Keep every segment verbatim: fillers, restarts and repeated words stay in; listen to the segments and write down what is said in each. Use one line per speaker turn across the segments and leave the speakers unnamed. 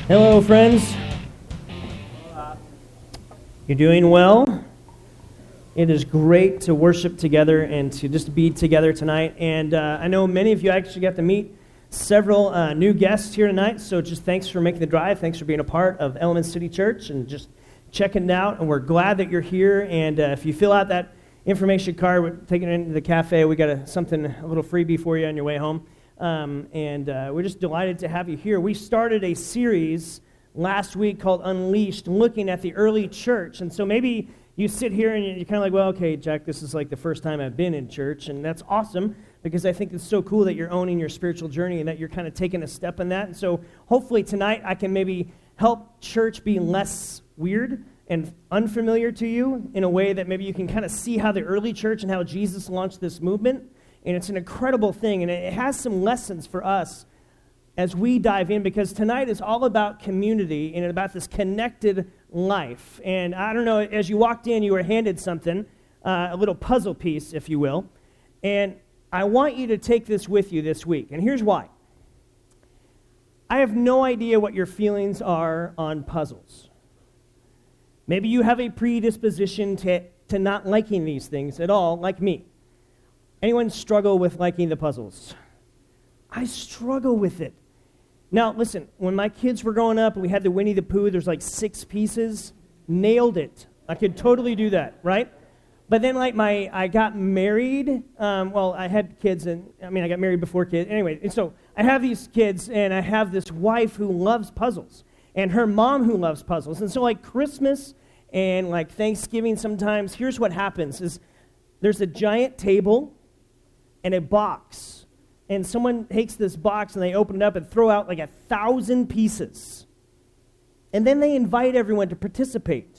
Hello, friends. You're doing well. It is great to worship together and to just be together tonight. And uh, I know many of you actually got to meet several uh, new guests here tonight, so just thanks for making the drive. Thanks for being a part of Element City Church and just checking it out. And we're glad that you're here. And uh, if you fill out that information card, we're taking it into the cafe. We got a, something, a little freebie for you on your way home. Um, and uh, we're just delighted to have you here. We started a series last week called Unleashed, looking at the early church. And so maybe you sit here and you're kind of like, well, okay, Jack, this is like the first time I've been in church. And that's awesome because I think it's so cool that you're owning your spiritual journey and that you're kind of taking a step in that. And so hopefully tonight I can maybe help church be less weird and unfamiliar to you in a way that maybe you can kind of see how the early church and how Jesus launched this movement. And it's an incredible thing, and it has some lessons for us as we dive in, because tonight is all about community and about this connected life. And I don't know, as you walked in, you were handed something, uh, a little puzzle piece, if you will, and I want you to take this with you this week, and here's why. I have no idea what your feelings are on puzzles. Maybe you have a predisposition to, to not liking these things at all, like me. Anyone struggle with liking the puzzles? I struggle with it. Now, listen, when my kids were growing up and we had the Winnie the Pooh, there's like six pieces, nailed it. I could totally do that, right? But then like my, I got married, um, well, I had kids, and I mean, I got married before kids. Anyway, and so I have these kids, and I have this wife who loves puzzles, and her mom who loves puzzles. And so like Christmas and like Thanksgiving sometimes, here's what happens is there's a giant table and a box, and someone takes this box and they open it up and throw out like a thousand pieces, and then they invite everyone to participate.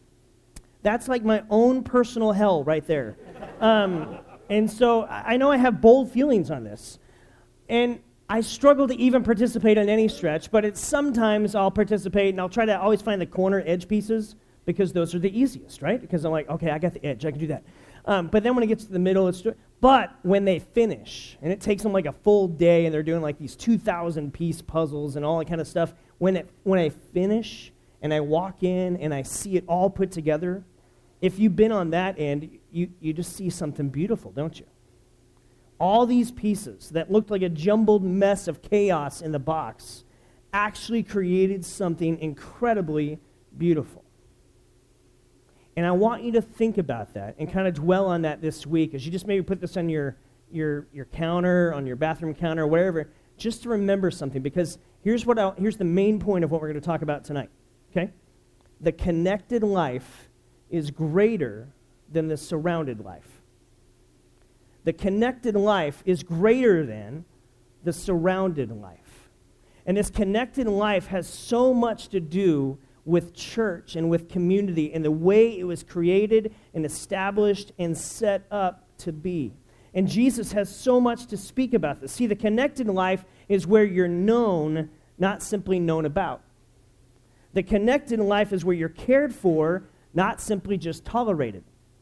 That's like my own personal hell right there. Um, and so I know I have bold feelings on this, and I struggle to even participate on any stretch, but it's sometimes I'll participate and I'll try to always find the corner edge pieces because those are the easiest, right? Because I'm like, okay, I got the edge, I can do that. Um, but then when it gets to the middle, it's... But when they finish, and it takes them like a full day, and they're doing like these two thousand piece puzzles and all that kind of stuff, when it when I finish and I walk in and I see it all put together, if you've been on that end, you, you just see something beautiful, don't you? All these pieces that looked like a jumbled mess of chaos in the box actually created something incredibly beautiful. And I want you to think about that and kind of dwell on that this week as you just maybe put this on your, your, your counter, on your bathroom counter, wherever, just to remember something, because here's, what I, here's the main point of what we're going to talk about tonight, okay? The connected life is greater than the surrounded life. The connected life is greater than the surrounded life. And this connected life has so much to do with church and with community and the way it was created and established and set up to be. And Jesus has so much to speak about this. See, the connected life is where you're known, not simply known about. The connected life is where you're cared for, not simply just tolerated.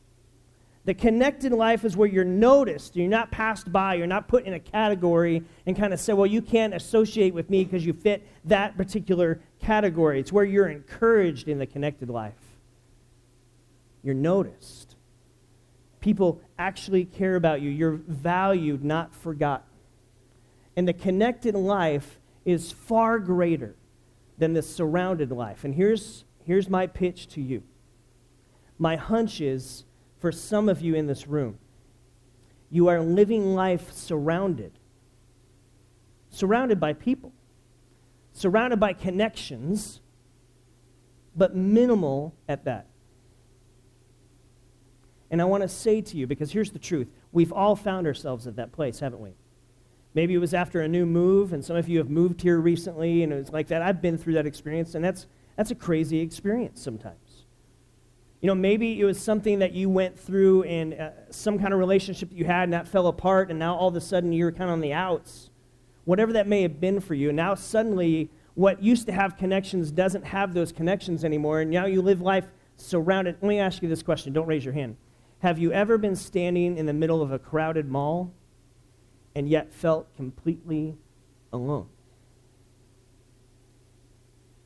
The connected life is where you're noticed. You're not passed by. You're not put in a category and kind of say, well, you can't associate with me because you fit that particular category. It's where you're encouraged in the connected life. You're noticed. People actually care about you. You're valued, not forgotten. And the connected life is far greater than the surrounded life. And here's, here's my pitch to you. My hunch is, for some of you in this room, you are living life surrounded. Surrounded by people. Surrounded by connections, but minimal at that. And I want to say to you, because here's the truth, we've all found ourselves at that place, haven't we? Maybe it was after a new move, and some of you have moved here recently, and it was like that. I've been through that experience, and that's that's a crazy experience sometimes. You know, maybe it was something that you went through and uh, some kind of relationship that you had and that fell apart, and now all of a sudden you're kind of on the outs. Whatever that may have been for you, and now suddenly what used to have connections doesn't have those connections anymore, and now you live life surrounded. Let me ask you this question. Don't raise your hand. Have you ever been standing in the middle of a crowded mall and yet felt completely alone?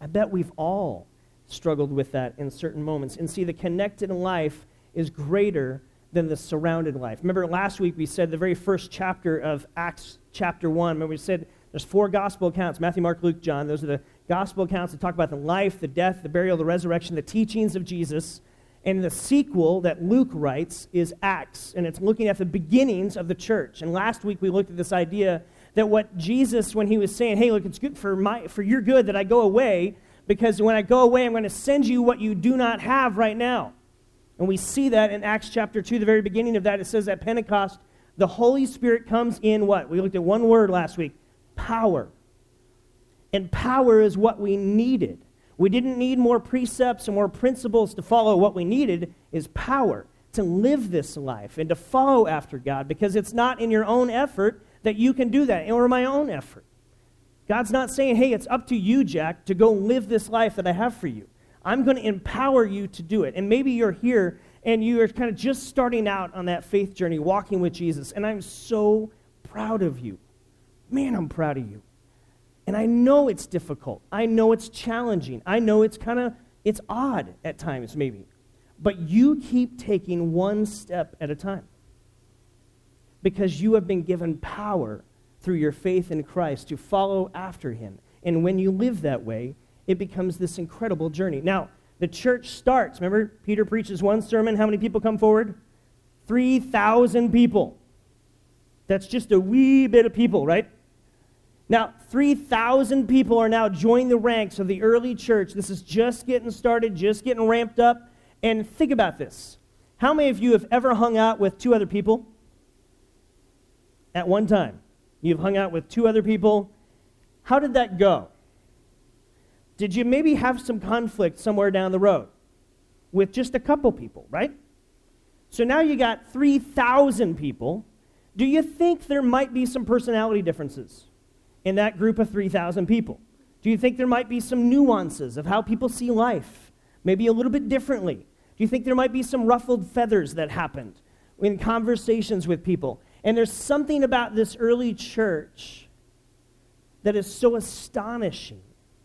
I bet we've all struggled with that in certain moments. And see, the connected life is greater than the surrounded life. Remember last week we said the very first chapter of Acts chapter one, remember we said there's four gospel accounts, Matthew, Mark, Luke, John. Those are the gospel accounts that talk about the life, the death, the burial, the resurrection, the teachings of Jesus. And the sequel that Luke writes is Acts, and it's looking at the beginnings of the church. And last week we looked at this idea that what Jesus, when he was saying, hey, look, it's good for my for your good that I go away, because when I go away, I'm going to send you what you do not have right now. And we see that in Acts chapter two, the very beginning of that. It says at Pentecost, the Holy Spirit comes in what? We looked at one word last week, power. And power is what we needed. We didn't need more precepts and more principles to follow. What we needed is power to live this life and to follow after God, because it's not in your own effort that you can do that, or my own effort. God's not saying, hey, it's up to you, Jack, to go live this life that I have for you. I'm going to empower you to do it. And maybe you're here and you are kind of just starting out on that faith journey, walking with Jesus, and I'm so proud of you. Man, I'm proud of you. And I know it's difficult. I know it's challenging. I know it's kind of, it's odd at times maybe. But you keep taking one step at a time, because you have been given power through your faith in Christ to follow after him. And when you live that way, it becomes this incredible journey. Now, the church starts. Remember, Peter preaches one sermon. How many people come forward? three thousand people. That's just a wee bit of people, right? Now, three thousand people are now joining the ranks of the early church. This is just getting started, just getting ramped up. And think about this. How many of you have ever hung out with two other people at one time? You've hung out with two other people. How did that go? Did you maybe have some conflict somewhere down the road with just a couple people, right? So now you got three thousand people. Do you think there might be some personality differences in that group of three thousand people? Do you think there might be some nuances of how people see life, maybe a little bit differently? Do you think there might be some ruffled feathers that happened in conversations with people? And there's something about this early church that is so astonishing.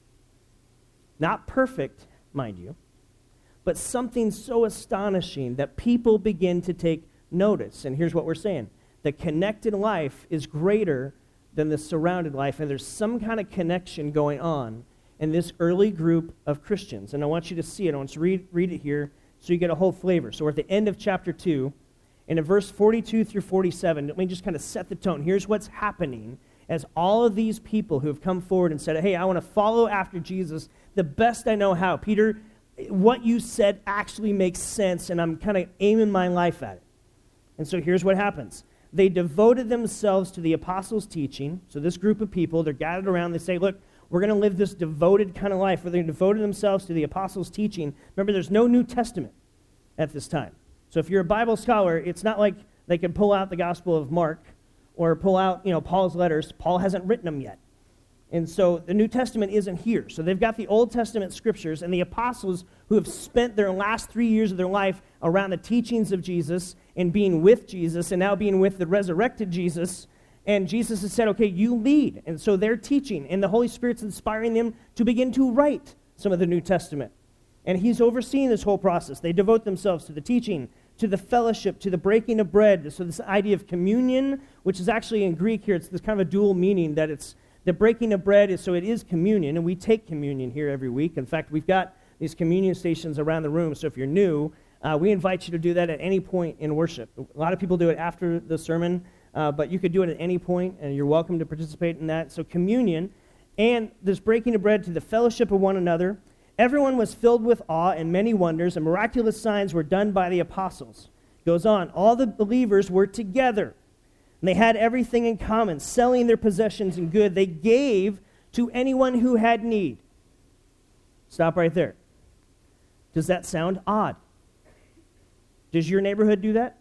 Not perfect, mind you, but something so astonishing that people begin to take notice. And here's what we're saying. The connected life is greater than the surrounded life, and there's some kind of connection going on in this early group of Christians. And I want you to see it. I want you to read, read it here so you get a whole flavor. So we're at the end of chapter two, and in verse forty-two through forty-seven, let me just kind of set the tone. Here's what's happening as all of these people who have come forward and said, hey, I want to follow after Jesus the best I know how. Peter, what you said actually makes sense, and I'm kind of aiming my life at it. And so here's what happens. They devoted themselves to the apostles' teaching. So this group of people, they're gathered around. They say, look, we're going to live this devoted kind of life where they devoted themselves to the apostles' teaching. Remember, there's no New Testament at this time. So if you're a Bible scholar, it's not like they can pull out the Gospel of Mark or pull out, you know, Paul's letters. Paul hasn't written them yet. And so the New Testament isn't here. So they've got the Old Testament scriptures, and the apostles who have spent their last three years of their life around the teachings of Jesus and being with Jesus and now being with the resurrected Jesus. And Jesus has said, okay, you lead. And so they're teaching, and the Holy Spirit's inspiring them to begin to write some of the New Testament. And he's overseeing this whole process. They devote themselves to the teaching, to the fellowship, to the breaking of bread. So this idea of communion, which is actually in Greek here, it's this kind of a dual meaning that it's the breaking of bread is, so it is communion, and we take communion here every week. In fact, we've got these communion stations around the room, so if you're new, uh, we invite you to do that at any point in worship. A lot of people do it after the sermon, uh, but you could do it at any point, and you're welcome to participate in that. So communion and this breaking of bread to the fellowship of one another. Everyone was filled with awe and many wonders, and miraculous signs were done by the apostles. It goes on, all the believers were together. And they had everything in common, selling their possessions and good. They gave to anyone who had need. Stop right there. Does that sound odd? Does your neighborhood do that?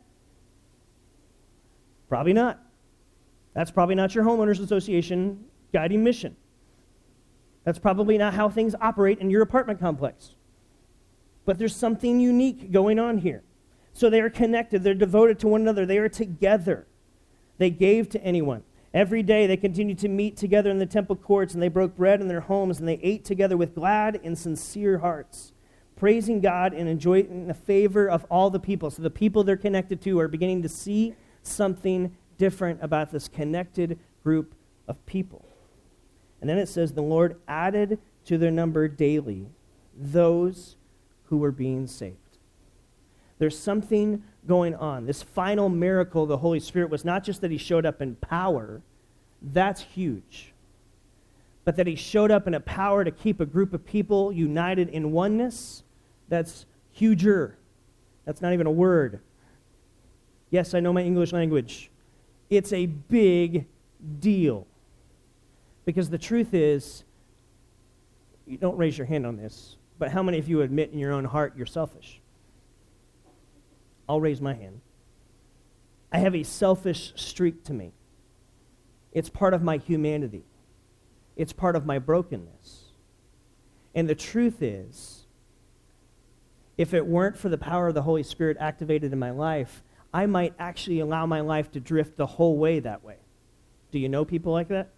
Probably not. That's probably not your homeowners association guiding mission. That's probably not how things operate in your apartment complex. But there's something unique going on here. So they are connected. They're devoted to one another. They are together. They gave to anyone. Every day they continued to meet together in the temple courts, and they broke bread in their homes, and they ate together with glad and sincere hearts, praising God and enjoying the favor of all the people. So the people they're connected to are beginning to see something different about this connected group of people. And then it says, the Lord added to their number daily those who were being saved. There's something going on. This final miracle of the Holy Spirit was not just that he showed up in power. That's huge. But that he showed up in a power to keep a group of people united in oneness. That's huger. That's not even a word. Yes, I know my English language. It's a big deal. Because the truth is, you don't raise your hand on this, but how many of you admit in your own heart you're selfish? I'll raise my hand. I have a selfish streak to me. It's part of my humanity. It's part of my brokenness. And the truth is, if it weren't for the power of the Holy Spirit activated in my life, I might actually allow my life to drift the whole way that way. Do you know people like that?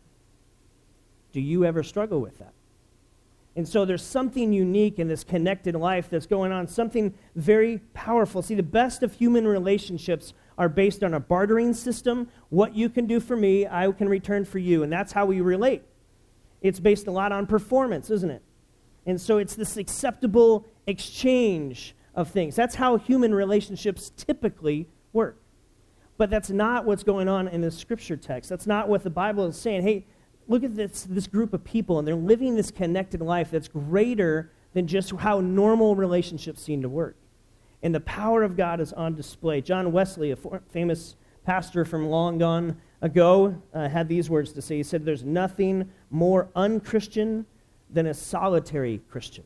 Do you ever struggle with that? And so there's something unique in this connected life that's going on, something very powerful. See, the best of human relationships are based on a bartering system. What you can do for me, I can return for you. And that's how we relate. It's based a lot on performance, isn't it? And so it's this acceptable exchange of things. That's how human relationships typically work. But that's not what's going on in the scripture text. That's not what the Bible is saying. Hey, look at this, this group of people, and they're living this connected life that's greater than just how normal relationships seem to work. And the power of God is on display. John Wesley, a famous pastor from long gone ago, uh, had these words to say. He said, there's nothing more unchristian than a solitary Christian.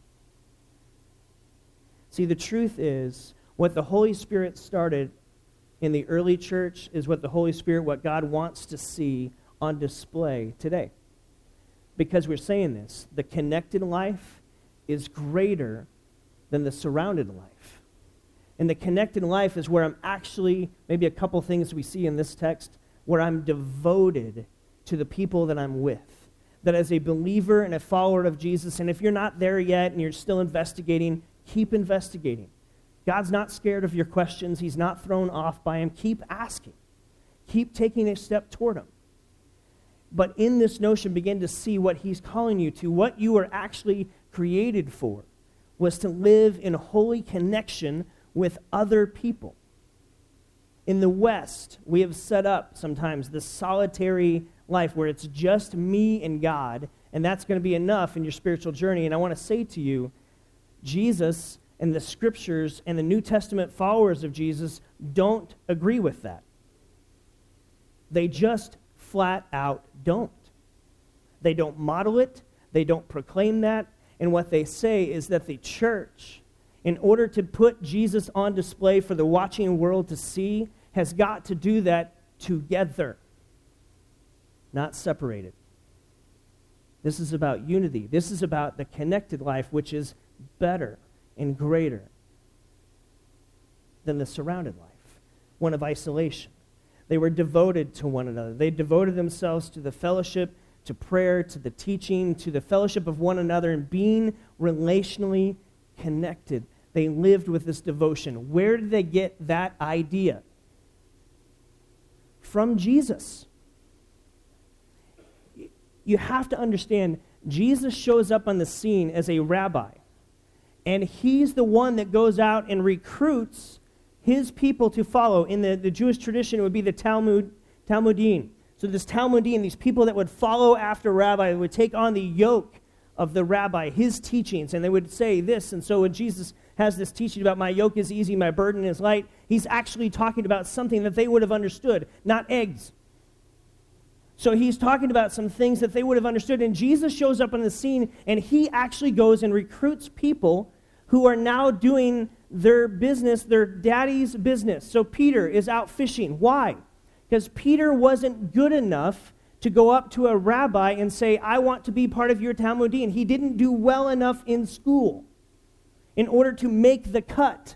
See, the truth is, what the Holy Spirit started in the early church is what the Holy Spirit, what God wants to see on display today. Because we're saying this, the connected life is greater than the surrounded life. And the connected life is where I'm actually, maybe a couple things we see in this text, where I'm devoted to the people that I'm with. That as a believer and a follower of Jesus, and if you're not there yet and you're still investigating, keep investigating. God's not scared of your questions. He's not thrown off by them. Keep asking. Keep taking a step toward him. But in this notion, begin to see what he's calling you to. What you were actually created for was to live in holy connection with other people. In the West, we have set up sometimes this solitary life where it's just me and God, and that's going to be enough in your spiritual journey. And I want to say to you, Jesus and the Scriptures and the New Testament followers of Jesus don't agree with that. They just flat out don't. They don't model it. They don't proclaim that. And what they say is that the church, in order to put Jesus on display for the watching world to see, has got to do that together, not separated. This is about unity. This is about the connected life, which is better and greater than the surrounded life, one of isolation. They were devoted to one another. They devoted themselves to the fellowship, to prayer, to the teaching, to the fellowship of one another, and being relationally connected. They lived with this devotion. Where did they get that idea? From Jesus. You have to understand, Jesus shows up on the scene as a rabbi, and he's the one that goes out and recruits his people to follow. In the, the Jewish tradition, it would be the Talmud, Talmudim. So this Talmudim, these people that would follow after rabbi, would take on the yoke of the rabbi, his teachings, and they would say this. And so when Jesus has this teaching about my yoke is easy, my burden is light, he's actually talking about something that they would have understood, not eggs. So he's talking about some things that they would have understood. And Jesus shows up on the scene, and he actually goes and recruits people who are now doing their business, their daddy's business. So Peter is out fishing. Why? Because Peter wasn't good enough to go up to a rabbi and say, I want to be part of your Talmudim. He didn't do well enough in school in order to make the cut.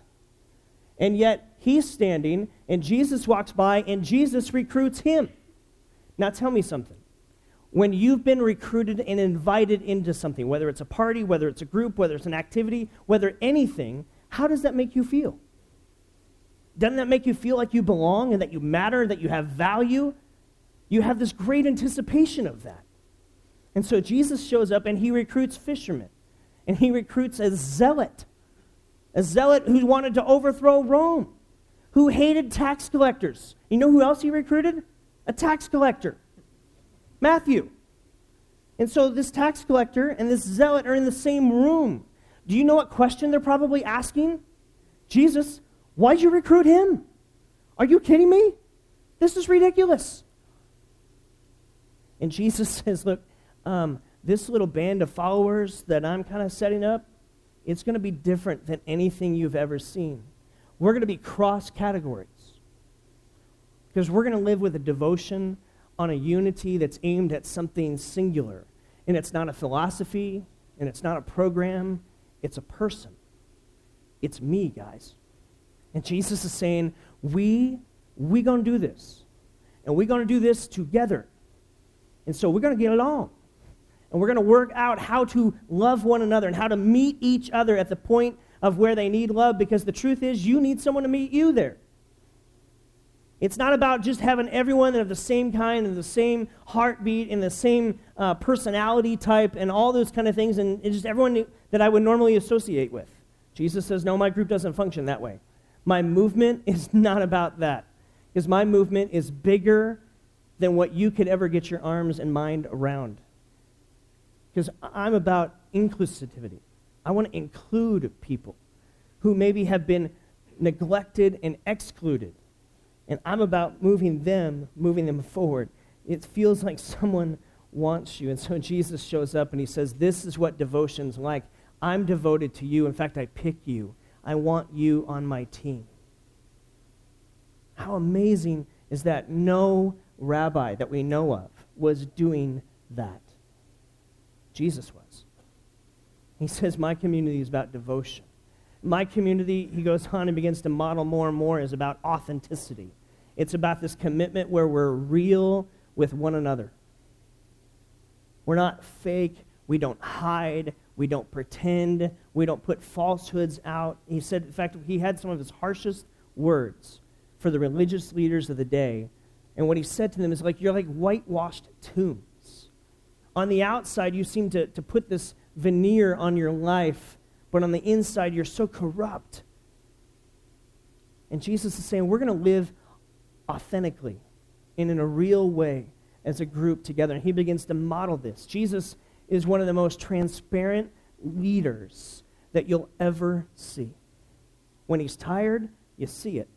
And yet he's standing, and Jesus walks by, and Jesus recruits him. Now tell me something. When you've been recruited and invited into something, whether it's a party, whether it's a group, whether it's an activity, whether anything, how does that make you feel? Doesn't that make you feel like you belong and that you matter, that you have value? You have this great anticipation of that. And so Jesus shows up and he recruits fishermen. And he recruits a zealot. A zealot who wanted to overthrow Rome. Who hated tax collectors. You know who else he recruited? A tax collector. Matthew. And so this tax collector and this zealot are in the same room. Do you know what question they're probably asking? Jesus, why'd you recruit him? Are you kidding me? This is ridiculous. And Jesus says, look, um, this little band of followers that I'm kind of setting up, it's going to be different than anything you've ever seen. We're going to be cross categories. Because we're going to live with a devotion on a unity that's aimed at something singular. And it's not a philosophy, and it's not a program, it's a person. It's me, guys. And Jesus is saying, we, we going to do this. And we're going to do this together. And so we're going to get along. And we're going to work out how to love one another and how to meet each other at the point of where they need love, because the truth is you need someone to meet you there. It's not about just having everyone of the same kind and the same heartbeat and the same uh, personality type and all those kind of things and it's just everyone that I would normally associate with. Jesus says, no, my group doesn't function that way. My movement is not about that, because my movement is bigger than what you could ever get your arms and mind around. Because I'm about inclusivity. I want to include people who maybe have been neglected and excluded. And I'm about moving them, moving them forward. It feels like someone wants you. And so Jesus shows up and he says, this is what devotion's like. I'm devoted to you. In fact, I pick you. I want you on my team. How amazing is that? No rabbi that we know of was doing that. Jesus was. He says, my community is about devotion. My community, he goes on and begins to model more and more, is about authenticity. It's about this commitment where we're real with one another. We're not fake. We don't hide. We don't pretend. We don't put falsehoods out. He said, in fact, he had some of his harshest words for the religious leaders of the day. And what he said to them is like, you're like whitewashed tombs. On the outside, you seem to, to put this veneer on your life, but on the inside, you're so corrupt. And Jesus is saying, we're going to live authentically and in a real way as a group together. And he begins to model this. Jesus is one of the most transparent leaders that you'll ever see. When he's tired, you see it.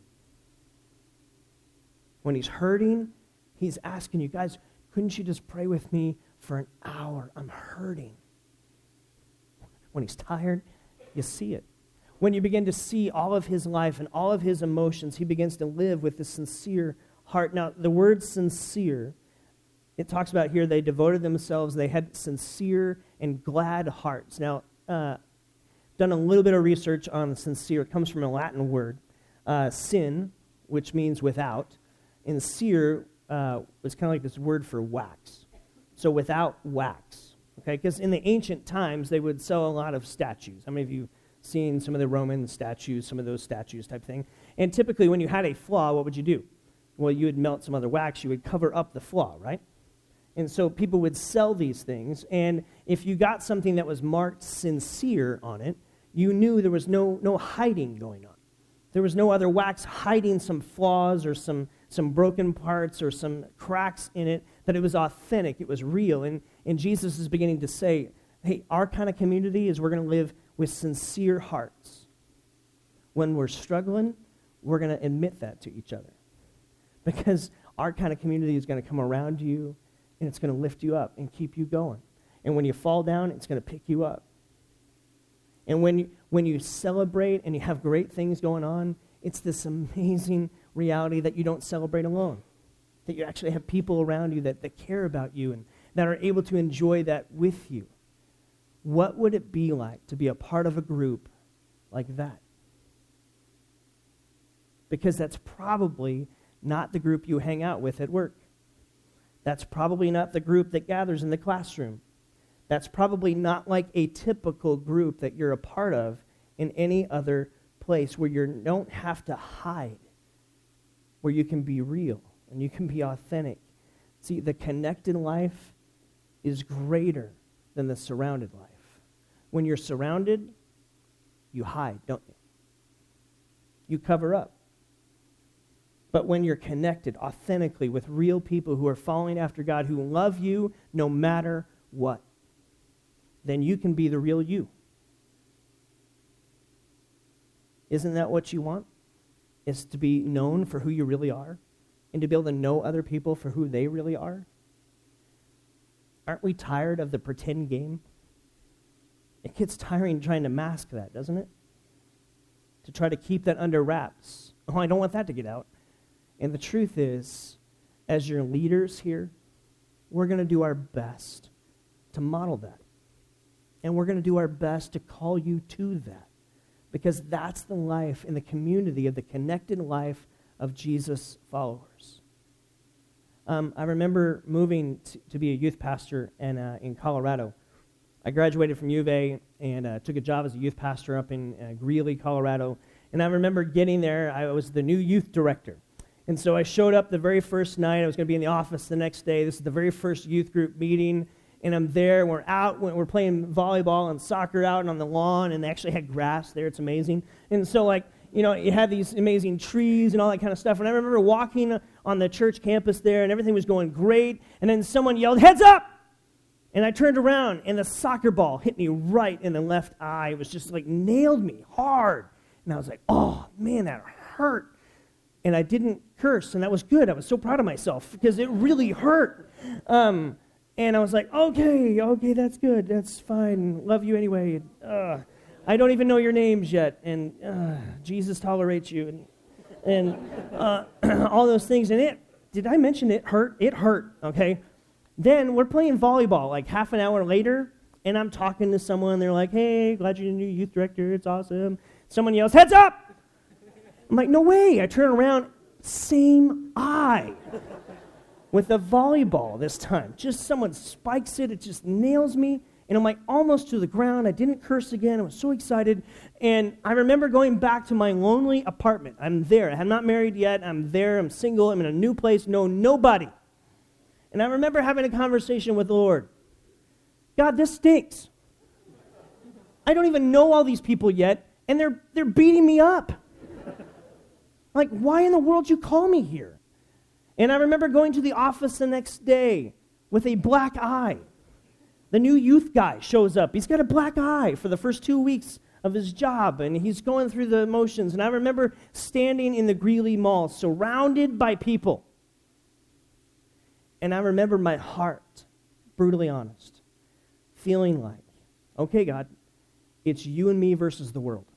When he's hurting, he's asking you, guys, couldn't you just pray with me for an hour? I'm hurting. When he's tired, you see it. When you begin to see all of his life and all of his emotions, he begins to live with this sincere heart. Now, the word sincere, it talks about here they devoted themselves, they had sincere and glad hearts. Now, uh, done a little bit of research on sincere. It comes from a Latin word, uh, sin, which means without, and cere uh, was kind of like this word for wax. So without wax, okay? Because in the ancient times, they would sell a lot of statues. How many of you seen some of the Roman statues, some of those statues type thing? And typically when you had a flaw, what would you do? Well, you would melt some other wax. You would cover up the flaw, right? And so people would sell these things, and if you got something that was marked sincere on it, you knew there was no, no hiding going on. There was no other wax hiding some flaws or some, some broken parts or some cracks in it, that it was authentic, it was real. And, and Jesus is beginning to say, hey, our kind of community is we're going to live with sincere hearts. When we're struggling, we're going to admit that to each other. Because our kind of community is going to come around you, and it's going to lift you up and keep you going. And when you fall down, it's going to pick you up. And when you, when you celebrate and you have great things going on, it's this amazing reality that you don't celebrate alone. That you actually have people around you that, that care about you and that are able to enjoy that with you. What would it be like to be a part of a group like that? Because that's probably not the group you hang out with at work. That's probably not the group that gathers in the classroom. That's probably not like a typical group that you're a part of in any other place where you don't have to hide, where you can be real and you can be authentic. See, the connected life is greater than the surrounded life. When you're surrounded, you hide, don't you? You cover up. But when you're connected authentically with real people who are following after God, who love you no matter what, then you can be the real you. Isn't that what you want? Is to be known for who you really are and to be able to know other people for who they really are? Aren't we tired of the pretend game? It gets tiring trying to mask that, doesn't it? To try to keep that under wraps. Oh, I don't want that to get out. And the truth is, as your leaders here, we're going to do our best to model that. And we're going to do our best to call you to that. Because that's the life in the community of the connected life of Jesus followers. Um, I remember moving to, to be a youth pastor in, uh, in Colorado. I graduated from U of A and uh, took a job as a youth pastor up in uh, Greeley, Colorado. And I remember getting there. I was the new youth director. And so I showed up the very first night. I was going to be in the office the next day. This is the very first youth group meeting. And I'm there. We're out. We're playing volleyball and soccer out on the lawn. And they actually had grass there. It's amazing. And so, like, you know, you had these amazing trees and all that kind of stuff. And I remember walking on the church campus there, and everything was going great. And then someone yelled, "Heads up!" And I turned around, and the soccer ball hit me right in the left eye. It was just like nailed me hard. And I was like, oh, man, that hurt. And I didn't curse, and that was good. I was so proud of myself because it really hurt. Um, and I was like, okay, okay, that's good. That's fine. Love you anyway. Uh, I don't even know your names yet. And uh, Jesus tolerates you. And, and uh, all those things. And it, did I mention it hurt? It hurt, okay? Then we're playing volleyball like half an hour later, and I'm talking to someone. They're like, hey, glad you're the new youth director. It's awesome. Someone yells, "Heads up!" I'm like, no way. I turn around, same eye with the volleyball this time. Just someone spikes it. It just nails me. And I'm like almost to the ground. I didn't curse again. I was so excited. And I remember going back to my lonely apartment. I'm there. I'm not married yet. I'm there. I'm single. I'm in a new place. Know nobody. And I remember having a conversation with the Lord. God, this stinks. I don't even know all these people yet, and they're they're beating me up. Like, why in the world did you call me here? And I remember going to the office the next day with a black eye. The new youth guy shows up. He's got a black eye for the first two weeks of his job, and he's going through the motions. And I remember standing in the Greeley Mall, surrounded by people. And I remember my heart, brutally honest, feeling like, okay, God, it's you and me versus the world.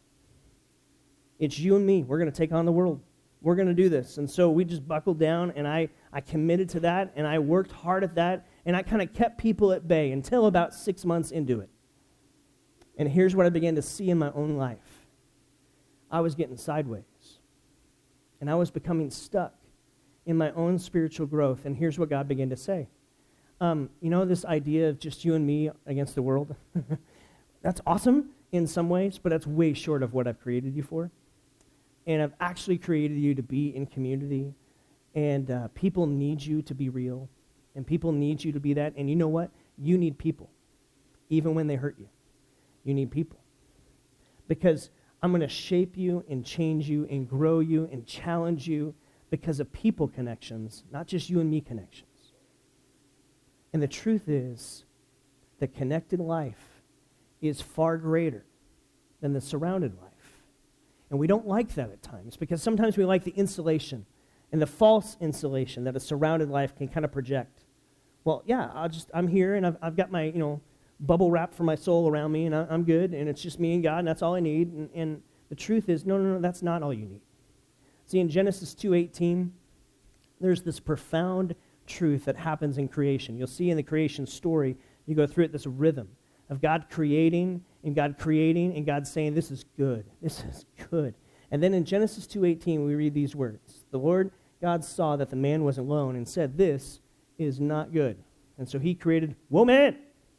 It's you and me. We're going to take on the world. We're going to do this. And so we just buckled down, and I, I committed to that, and I worked hard at that, and I kind of kept people at bay until about six months into it. And here's what I began to see in my own life. I was getting sideways, and I was becoming stuck in my own spiritual growth. And here's what God began to say. Um, you know, this idea of just you and me against the world? That's awesome in some ways, but that's way short of what I've created you for. And I've actually created you to be in community. And uh, people need you to be real. And people need you to be that. And you know what? You need people. Even when they hurt you. You need people. Because I'm going to shape you and change you and grow you and challenge you because of people connections, not just you and me connections. And the truth is, the connected life is far greater than the surrounded life. And we don't like that at times, because sometimes we like the insulation and the false insulation that a surrounded life can kind of project. Well, yeah, I'll just, I'm here, and I've, I've got my, you know, bubble wrap for my soul around me, and I, I'm good, and it's just me and God, and that's all I need. And, and the truth is, no, no, no, that's not all you need. See, in Genesis two eighteen, there's this profound truth that happens in creation. You'll see in the creation story, you go through it, this rhythm of God creating and God creating and God saying, this is good, this is good. And then in Genesis two eighteen, we read these words. The Lord God saw that the man was alone and said, this is not good. And so he created woman.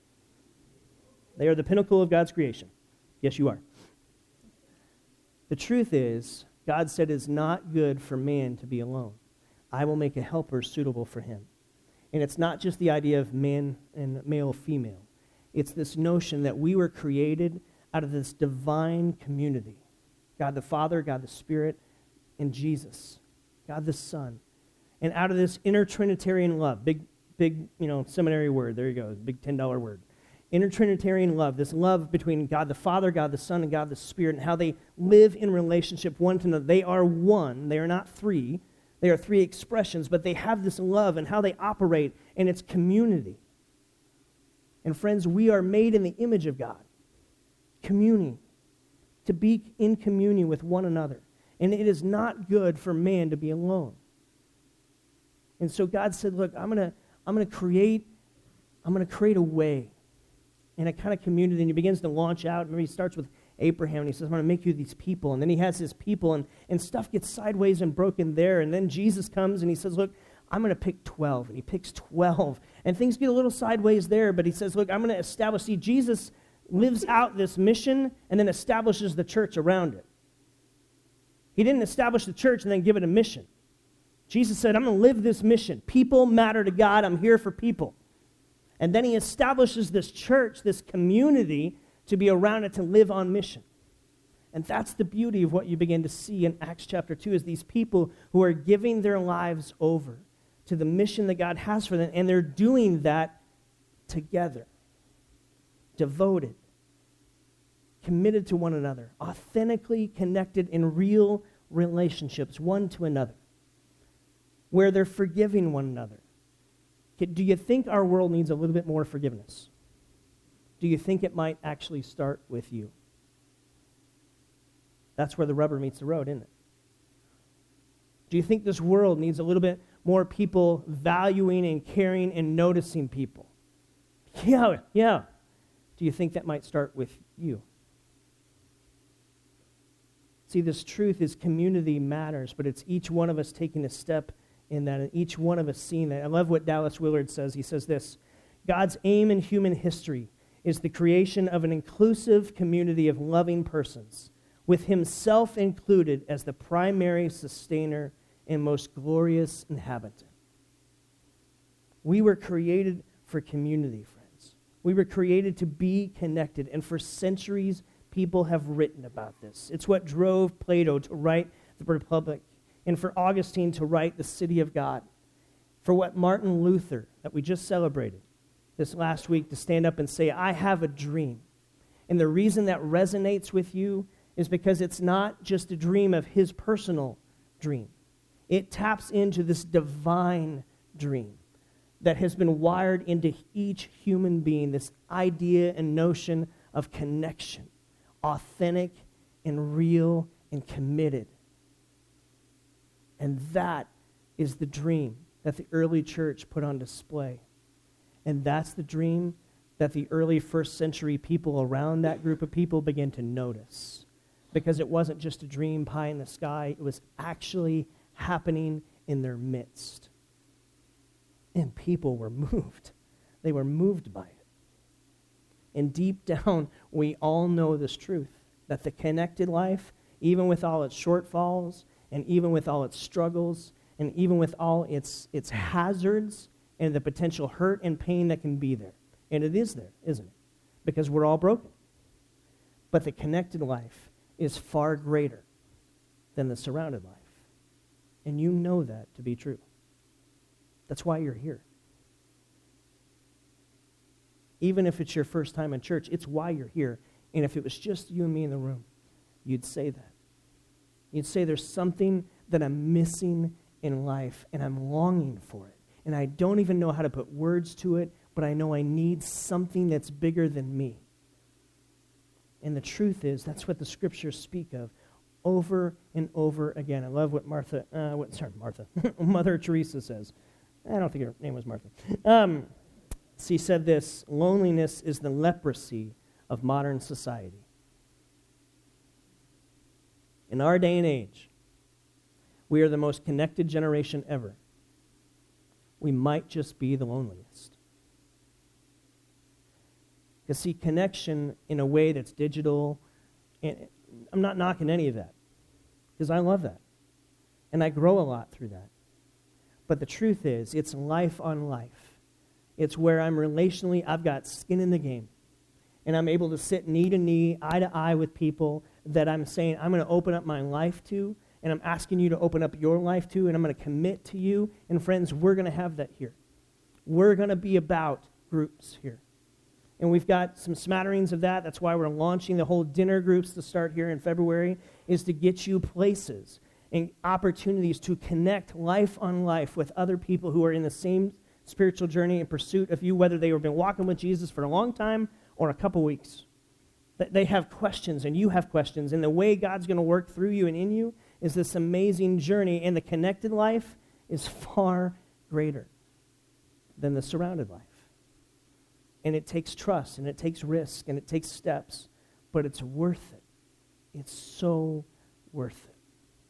They are the pinnacle of God's creation. Yes, you are. The truth is, God said it's not good for man to be alone. I will make a helper suitable for him. And it's not just the idea of man and male, female. It's this notion that we were created out of this divine community. God the Father, God the Spirit, and Jesus. God the Son. And out of this intertrinitarian love, big, big, you know, seminary word, there you go, big ten dollar word. Intertrinitarian love, this love between God the Father, God the Son, and God the Spirit, and how they live in relationship one to another. They are one. They are not three. They are three expressions, but they have this love and how they operate, and it's community. And friends, we are made in the image of God. Communing. To be in communion with one another. And it is not good for man to be alone. And so God said, look, I'm gonna, I'm gonna create, I'm gonna create a way in a kind of community. And he begins to launch out. Remember, he starts with Abraham, and he says, I'm going to make you these people. And then he has his people, and, and stuff gets sideways and broken there. And then Jesus comes, and he says, look, I'm going to pick twelve. And he picks twelve. And things get a little sideways there, but he says, look, I'm going to establish. See, Jesus lives out this mission and then establishes the church around it. He didn't establish the church and then give it a mission. Jesus said, I'm going to live this mission. People matter to God. I'm here for people. And then he establishes this church, this community, to be around it, to live on mission. And that's the beauty of what you begin to see in Acts chapter two, is these people who are giving their lives over to the mission that God has for them, and they're doing that together, devoted, committed to one another, authentically connected in real relationships, one to another, where they're forgiving one another. Do you think our world needs a little bit more forgiveness? Do you think it might actually start with you? That's where the rubber meets the road, isn't it? Do you think this world needs a little bit more people valuing and caring and noticing people? Yeah, yeah. Do you think that might start with you? See, this truth is community matters, but it's each one of us taking a step in that, and each one of us seeing that. I love what Dallas Willard says. He says this: God's aim in human history is the creation of an inclusive community of loving persons, with himself included as the primary sustainer and most glorious inhabitant. We were created for community, friends. We were created to be connected, and for centuries, people have written about this. It's what drove Plato to write the Republic, and for Augustine to write the City of God, for what Martin Luther, that we just celebrated this last week, to stand up and say, I have a dream. And the reason that resonates with you is because it's not just a dream of his personal dream. It taps into this divine dream that has been wired into each human being, this idea and notion of connection, authentic and real and committed. And that is the dream that the early church put on display. And that's the dream that the early first century people around that group of people began to notice. Because it wasn't just a dream pie in the sky, it was actually happening in their midst. And people were moved. They were moved by it. And deep down, we all know this truth, that the connected life, even with all its shortfalls, and even with all its struggles, and even with all its, its hazards, and the potential hurt and pain that can be there. And it is there, isn't it? Because we're all broken. But the connected life is far greater than the surrounded life. And you know that to be true. That's why you're here. Even if it's your first time in church, it's why you're here. And if it was just you and me in the room, you'd say that. You'd say there's something that I'm missing in life, and I'm longing for it. And I don't even know how to put words to it, but I know I need something that's bigger than me. And the truth is, that's what the scriptures speak of over and over again. I love what Martha, uh, what, sorry, Martha, Mother Teresa says. I don't think her name was Martha. Um, she said this: loneliness is the leprosy of modern society. In our day and age, we are the most connected generation ever. we might just be the loneliest. Because see, connection in a way that's digital, and I'm not knocking any of that, because I love that. And I grow a lot through that. But the truth is, it's life on life. It's where I'm relationally, I've got skin in the game. And I'm able to sit knee to knee, eye to eye with people that I'm saying I'm going to open up my life to, and I'm asking you to open up your life to, and I'm going to commit to you. And friends, we're going to have that here. We're going to be about groups here. And we've got some smatterings of that. That's why we're launching the whole dinner groups to start here in February, is to get you places and opportunities to connect life on life with other people who are in the same spiritual journey in pursuit of you, whether they have been walking with Jesus for a long time or a couple weeks. They have questions and you have questions, and the way God's going to work through you and in you is this amazing journey, and the connected life is far greater than the surrounded life. And it takes trust, and it takes risk, and it takes steps, but it's worth it. It's so worth it.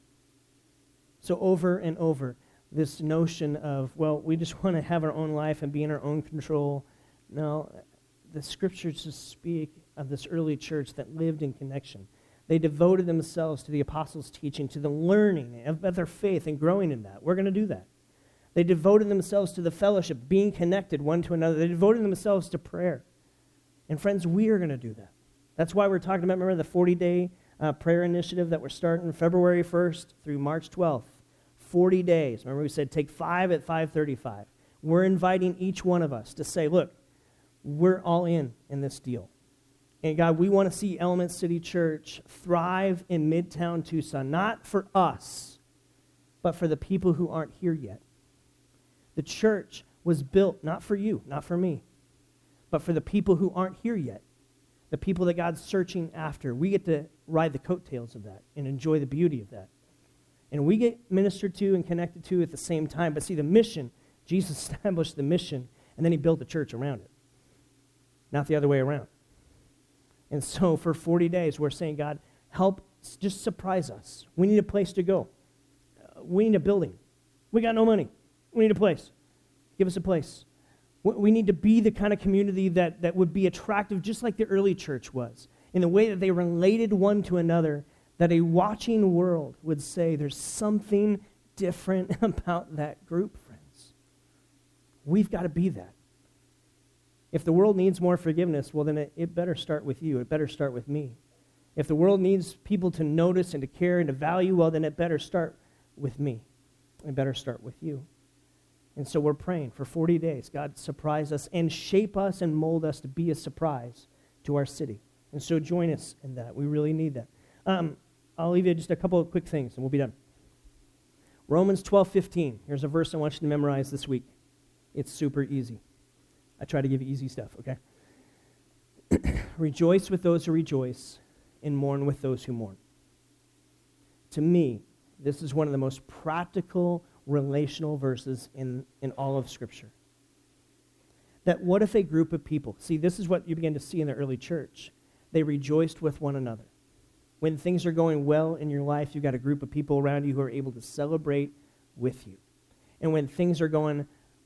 So over and over, this notion of, well, we just want to have our own life and be in our own control. No, the scriptures just speak of this early church that lived in connection. They devoted themselves to the apostles' teaching, to the learning of their faith and growing in that. We're going to do that. They devoted themselves to the fellowship, being connected one to another. They devoted themselves to prayer. And friends, we are going to do that. That's why we're talking about, remember, the forty-day uh, prayer initiative that we're starting February first through March twelfth. forty days. Remember we said take five at five thirty-five. We're inviting each one of us to say, look, we're all in in this deal. And God, we want to see Element City Church thrive in Midtown Tucson, not for us, but for the people who aren't here yet. The church was built not for you, not for me, but for the people who aren't here yet, the people that God's searching after. We get to ride the coattails of that and enjoy the beauty of that. And we get ministered to and connected to at the same time. But see, the mission, Jesus established the mission, and then he built the church around it, not the other way around. And so for forty days, we're saying, God, help, just surprise us. We need a place to go. Uh, we need a building. We got no money. We need a place. Give us a place. We need to be the kind of community that, that would be attractive, just like the early church was, in the way that they related one to another, that a watching world would say there's something different about that group, friends. We've got to be that. If the world needs more forgiveness, well, then it, it better start with you. It better start with me. If the world needs people to notice and to care and to value, well, then it better start with me. It better start with you. And so we're praying for forty days. God, surprise us and shape us and mold us to be a surprise to our city. And so join us in that. We really need that. Um, I'll leave you just a couple of quick things, and we'll be done. Romans twelve fifteen. Here's a verse I want you to memorize this week. It's super easy. I try to give you easy stuff, okay? Rejoice with those who rejoice, and mourn with those who mourn. To me, this is one of the most practical relational verses in, in all of Scripture. That what if a group of people, see, this is what you begin to see in the early church. They rejoiced with one another. When things are going well in your life, you've got a group of people around you who are able to celebrate with you. And when things are going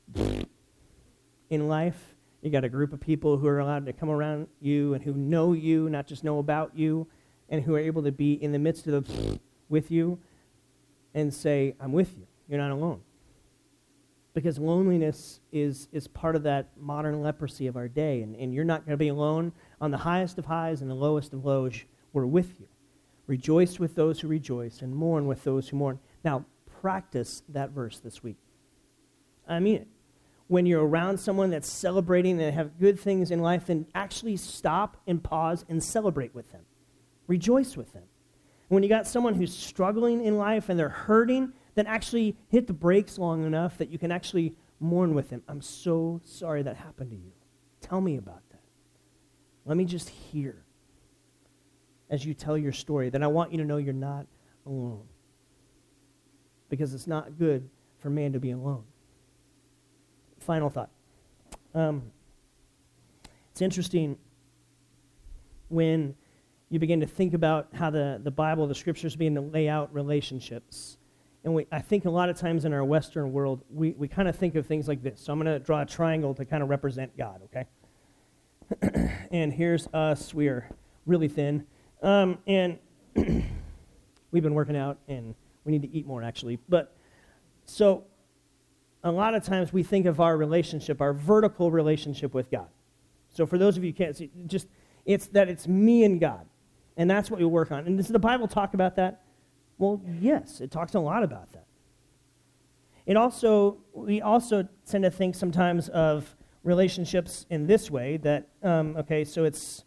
in life, you got a group of people who are allowed to come around you and who know you, not just know about you, and who are able to be in the midst of the with you and say, I'm with you. You're not alone. Because loneliness is, is part of that modern leprosy of our day, and, and you're not going to be alone on the highest of highs and the lowest of lows. We're with you. Rejoice with those who rejoice and mourn with those who mourn. Now, practice that verse this week. I mean it. When you're around someone that's celebrating and have good things in life, then actually stop and pause and celebrate with them. Rejoice with them. When you got someone who's struggling in life and they're hurting, then actually hit the brakes long enough that you can actually mourn with them. I'm so sorry that happened to you. Tell me about that. Let me just hear as you tell your story. Then I want you to know you're not alone. Because it's not good for man to be alone. Final thought. Um, it's interesting when you begin to think about how the, the Bible, the Scriptures begin to lay out relationships And we, I think a lot of times in our Western world, we, we kind of think of things like this. So I'm going to draw a triangle to kind of represent God, okay? And here's us. We are really thin. Um, and we've been working out, and we need to eat more, actually. But so a lot of times we think of our relationship, our vertical relationship with God. So for those of you who can't see, just it's that it's me and God. And that's what we work on. And does the Bible talk about that? Well, yes, it talks a lot about that. It also, we also tend to think sometimes of relationships in this way, that, um, okay, so it's,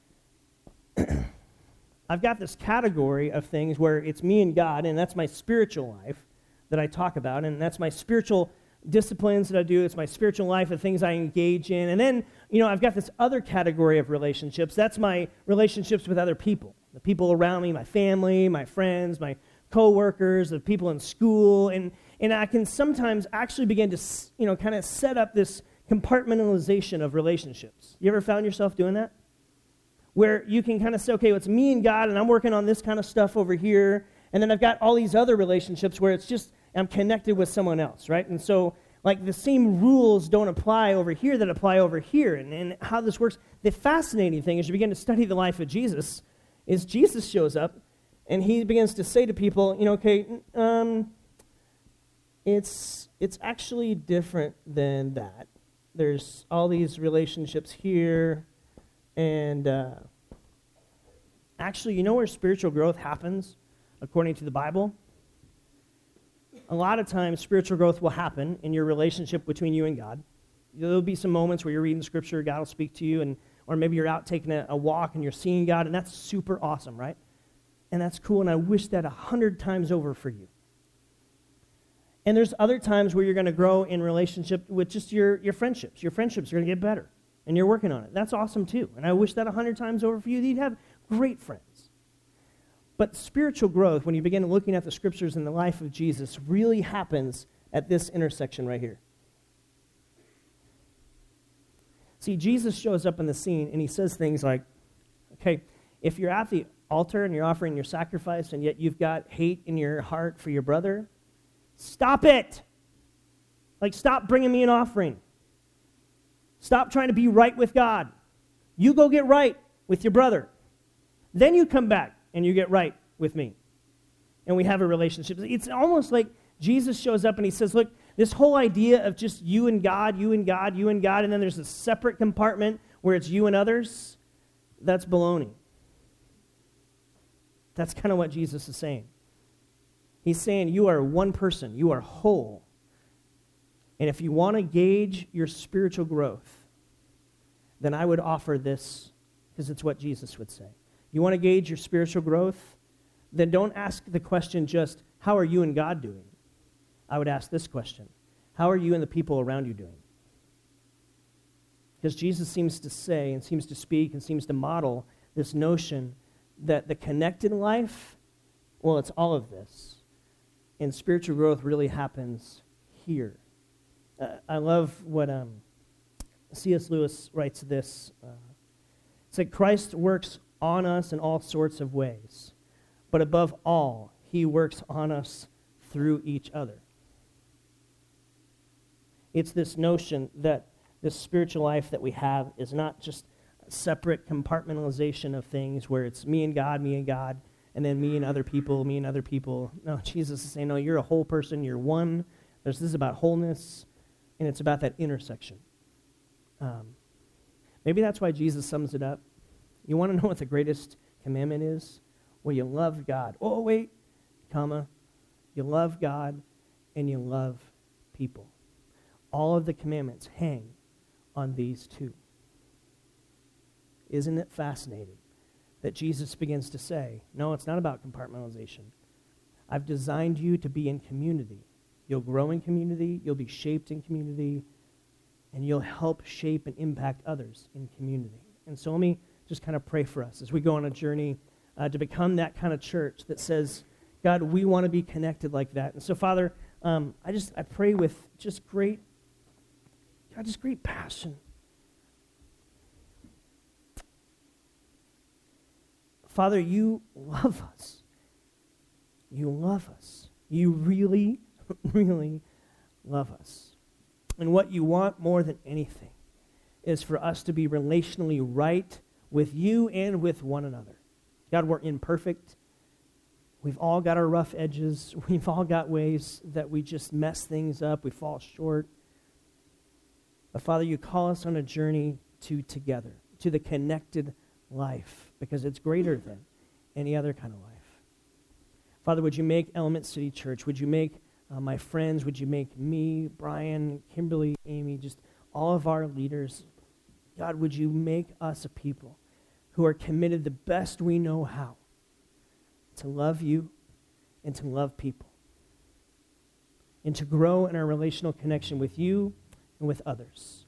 I've got this category of things where it's me and God, and that's my spiritual life that I talk about, and that's my spiritual disciplines that I do, it's my spiritual life, the things I engage in, and then, you know, I've got this other category of relationships. That's my relationships with other people, the people around me, my family, my friends, my co-workers, the people in school, and, and I can sometimes actually begin to, you know, kind of set up this compartmentalization of relationships. You ever found yourself doing that? Where you can kind of say, okay, well, it's me and God, and I'm working on this kind of stuff over here, and then I've got all these other relationships where it's just I'm connected with someone else, right? And so, like, the same rules don't apply over here that apply over here, and, and how this works. The fascinating thing as you begin to study the life of Jesus is Jesus shows up, and he begins to say to people, you know, okay, um, it's it's actually different than that. There's all these relationships here, and uh, actually, you know where spiritual growth happens according to the Bible? A lot of times, spiritual growth will happen in your relationship between you and God. There'll be some moments where you're reading Scripture, God will speak to you, and or maybe you're out taking a, a walk and you're seeing God, and that's super awesome, right? And that's cool, and I wish that a hundred times over for you. And there's other times where you're going to grow in relationship with just your, your friendships. Your friendships are going to get better, and you're working on it. That's awesome, too. And I wish that a hundred times over for you, that you'd have great friends. But spiritual growth, when you begin looking at the Scriptures and the life of Jesus, really happens at this intersection right here. See, Jesus shows up in the scene, and he says things like, okay, if you're at the altar and you're offering your sacrifice, and yet you've got hate in your heart for your brother, stop it. Like, stop bringing me an offering. Stop trying to be right with God. You go get right with your brother. Then you come back and you get right with me. And we have a relationship. It's almost like Jesus shows up and he says, look, this whole idea of just you and God, you and God, you and God, and then there's a separate compartment where it's you and others, that's baloney. That's kind of what Jesus is saying. He's saying you are one person. You are whole. And if you want to gauge your spiritual growth, then I would offer this, because it's what Jesus would say. You want to gauge your spiritual growth? Then don't ask the question just, how are you and God doing? I would ask this question, how are you and the people around you doing? Because Jesus seems to say and seems to speak and seems to model this notion that the connected life, well, it's all of this. And spiritual growth really happens here. Uh, I love what um, C S Lewis writes this. Uh, it's like Christ works on us in all sorts of ways, but above all, he works on us through each other. It's this notion that this spiritual life that we have is not just a separate compartmentalization of things where it's me and God, me and God, and then me and other people, me and other people. No, Jesus is saying, no, you're a whole person, you're one. There's, this is about wholeness, and it's about that intersection. Um, maybe that's why Jesus sums it up. You want to know what the greatest commandment is? Well, you love God. Oh, wait, comma. You love God and you love people. All of the commandments hang on these two. Isn't it fascinating that Jesus begins to say, no, it's not about compartmentalization. I've designed you to be in community. You'll grow in community, you'll be shaped in community, and you'll help shape and impact others in community. And so let me just kind of pray for us as we go on a journey uh, to become that kind of church that says, God, we want to be connected like that. And so, Father, um, I just I pray with just great, God, just great passion. Father, you love us. You love us. You really, really love us. And what you want more than anything is for us to be relationally right with you and with one another. God, we're imperfect. We've all got our rough edges. We've all got ways that we just mess things up. We fall short. But Father, you call us on a journey to together, to the connected life, because it's greater than any other kind of life. Father, would you make Element City Church, would you make uh, my friends, would you make me, Brian, Kimberly, Amy, just all of our leaders, God, would you make us a people who are committed the best we know how to love you and to love people and to grow in our relational connection with you and with others.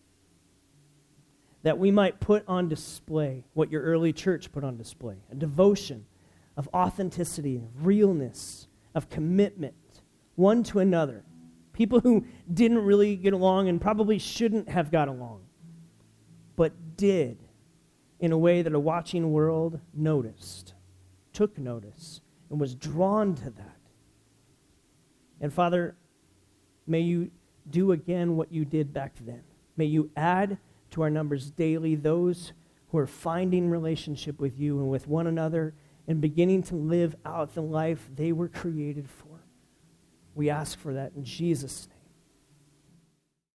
That we might put on display what your early church put on display, a devotion of authenticity, of realness, of commitment, one to another. People who didn't really get along and probably shouldn't have got along, but did in a way that a watching world noticed, took notice, and was drawn to that. And Father, may you do again what you did back then. May you add to our numbers daily those who are finding relationship with you and with one another and beginning to live out the life they were created for. We ask for that in Jesus' name.